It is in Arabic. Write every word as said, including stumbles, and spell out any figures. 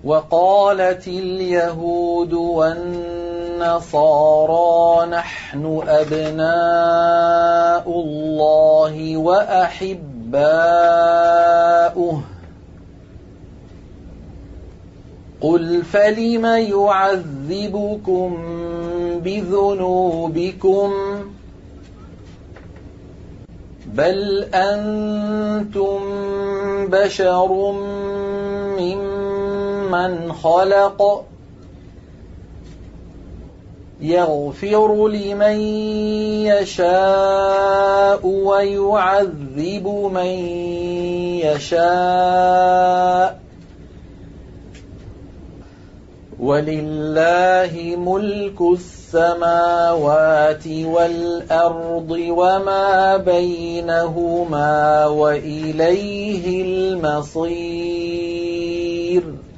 وقالت اليهود والنصارى نحن أبناء الله وأحباؤه قل فلم يعذبكم بذنوبكم بل أنتم بشر ممن خلق يغفر لمن يشاء ويعذب من يشاء ولله ملك السماوات والأرض وما بينهما وإليه المصير.